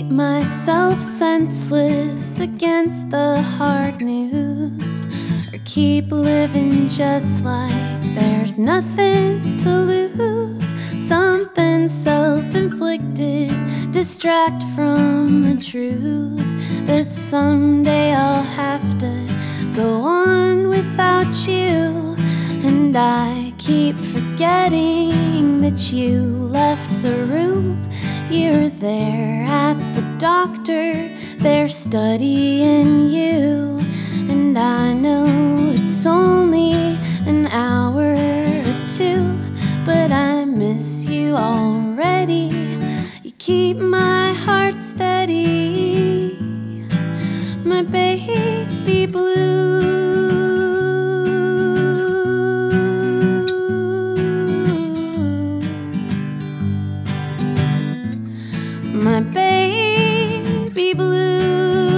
keep myself senseless against the hard news, or keep living just like there's nothing to lose. Something self-inflicted, distract from the truth that someday I'll have to go on without you. And I keep forgetting that you left the room. You're there at the doctor, they're studying you. And I know it's only an hour or two, but I miss you already. You keep my heart steady, my baby blue. My baby blue.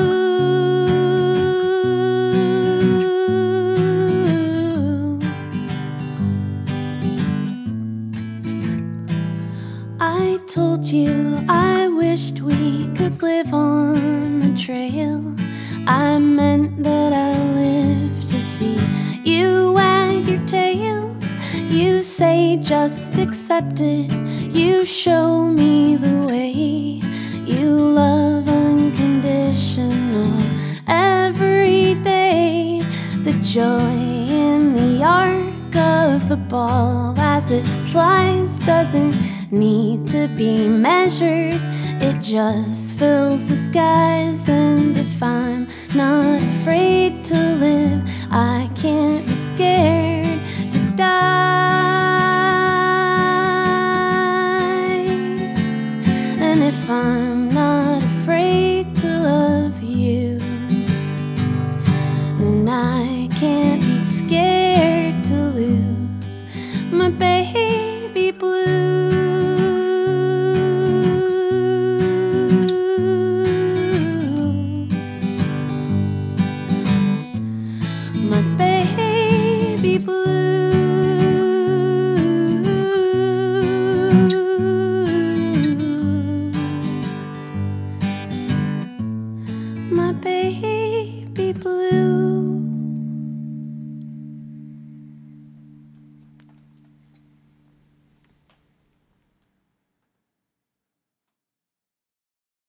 I told you I wished we could live on the trail. I meant that I live to see you wag your tail. You say just accept it, you show me the way. You love unconditional every day. The joy in the arc of the ball as it flies doesn't need to be measured, it just fills the skies. And if I'm not afraid to live, I can't be scared to die. And if I'm not afraid to love you, and I can't be scared to lose my baby blue. My